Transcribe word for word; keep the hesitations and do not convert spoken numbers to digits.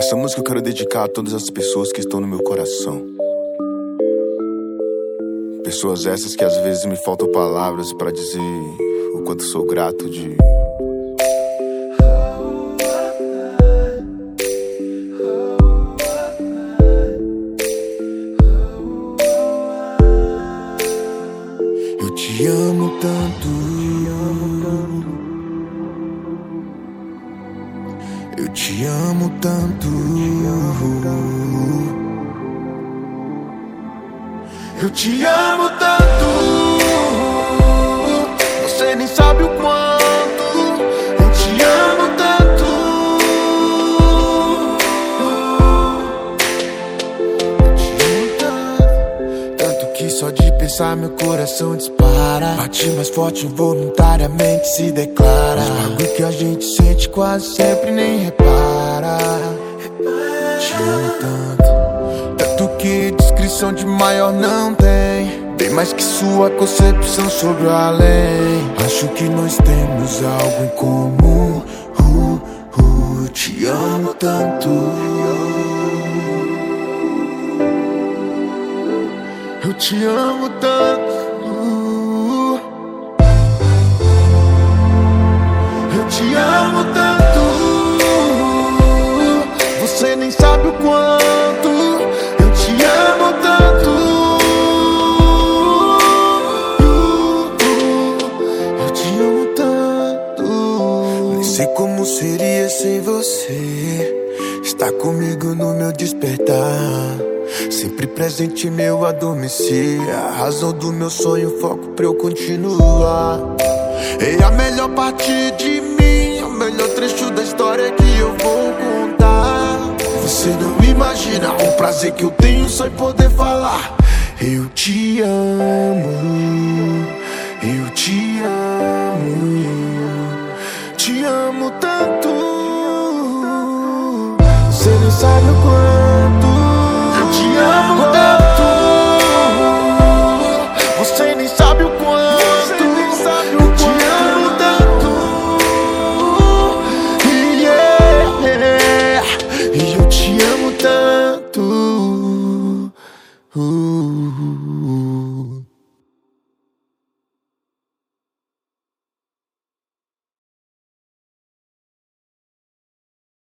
Essa música eu quero dedicar a todas as pessoas que estão no meu coração. Pessoas essas que às vezes me faltam palavras pra dizer o quanto sou grato de... Eu te amo tanto, eu te amo tanto, eu te amo tanto, você nem sabe o quanto, eu te amo tanto, eu te amo tanto, tanto que só de pensar meu coração dispara, bate mais forte involuntariamente se declara, os bagulho que a gente sente quase sempre nem repara. Te amo tanto, tanto que descrição de maior não tem, bem mais que sua concepção sobre o além. Acho que nós temos algo em comum, uh, uh, te amo tanto, eu te amo tanto, eu te amo tanto, você nem sabe o quanto, eu te amo tanto, eu te amo tanto. Nem sei como seria sem você, está comigo no meu despertar, sempre presente meu adormecer, a razão do meu sonho, foco pra eu continuar. É a melhor parte de mim, o melhor trecho da história que eu vou contar. Você não imagina o prazer que eu tenho só em poder falar. Eu te amo, eu te amo, te amo tanto, você não sabe o quanto.